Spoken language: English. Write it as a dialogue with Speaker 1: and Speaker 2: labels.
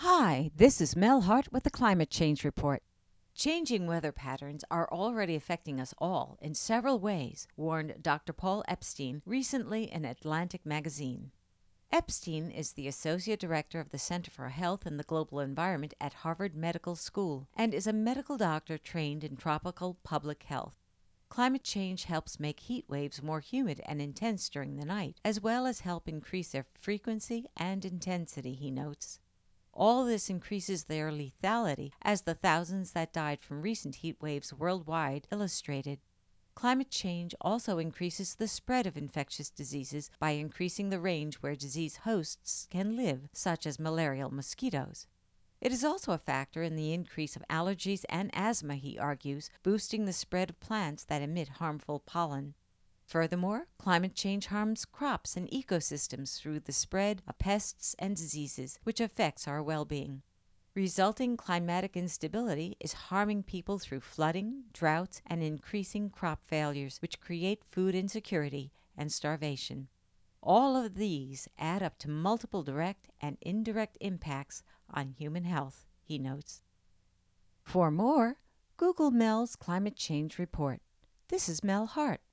Speaker 1: Hi, this is Mel Hart with the Climate Change Report. Changing weather patterns are already affecting us all in several ways, warned Dr. Paul Epstein recently in Atlantic magazine. Epstein is the Associate Director of the Center for Health and the Global Environment at Harvard Medical School and is a medical doctor trained in tropical public health. Climate change helps make heat waves more humid and intense during the night, as well as help increase their frequency and intensity, he notes. All this increases their lethality, as the thousands that died from recent heat waves worldwide illustrated. Climate change also increases the spread of infectious diseases by increasing the range where disease hosts can live, such as malarial mosquitoes. It is also a factor in the increase of allergies and asthma, he argues, boosting the spread of plants that emit harmful pollen. Furthermore, climate change harms crops and ecosystems through the spread of pests and diseases, which affects our well-being. Resulting climatic instability is harming people through flooding, droughts, and increasing crop failures, which create food insecurity and starvation. All of these add up to multiple direct and indirect impacts on human health, he notes. For more, Google Mel's Climate Change Report. This is Mel Hart.